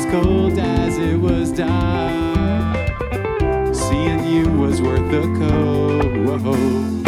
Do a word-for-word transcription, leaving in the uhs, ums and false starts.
cold as it was dark. Seeing you was worth the cold.